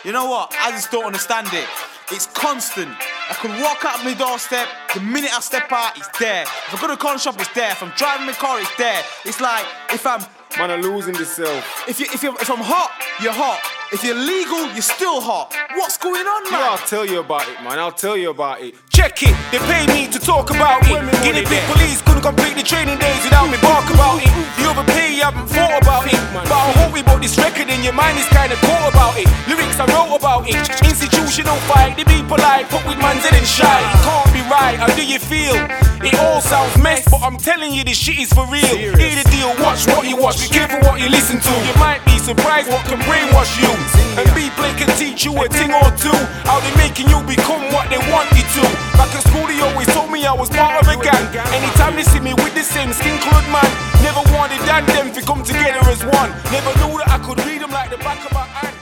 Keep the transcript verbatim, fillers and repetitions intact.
You know what? I just don't understand it. It's constant. I could walk out of my doorstep, the minute I step out, it's there. If I go to the corner shop, it's there. If I'm driving my car, it's there. It's like, if I'm... Man, I'm losing themselves. If, you, if, you, if I'm hot, you're hot. If you're legal, you're still hot. What's going on, man? Yeah, I'll tell you about it, man. I'll tell you about it. Check it, they pay me to talk about it. Guinea pig police couldn't complete the training days without me bark about it. The overpay, you haven't thought about it. But I hope about this record in your mind is kinda caught about it. Lyrics I wrote about it. Institutional fight, they be polite, but with man's head and shy. It can't be right, how do you feel? It all sounds mess, but I'm telling you this shit is for real. Hear the deal, watch what you watch, be careful what you listen to. You might be surprised what can brainwash you. And B-Play can teach you a thing or two. How they making you become what they want you to. Back at school they always told me I was part of a gang. Anytime they see me with the same skin colored man, never wanted that them to come together as one. Never knew that I could read them like the back of my hand.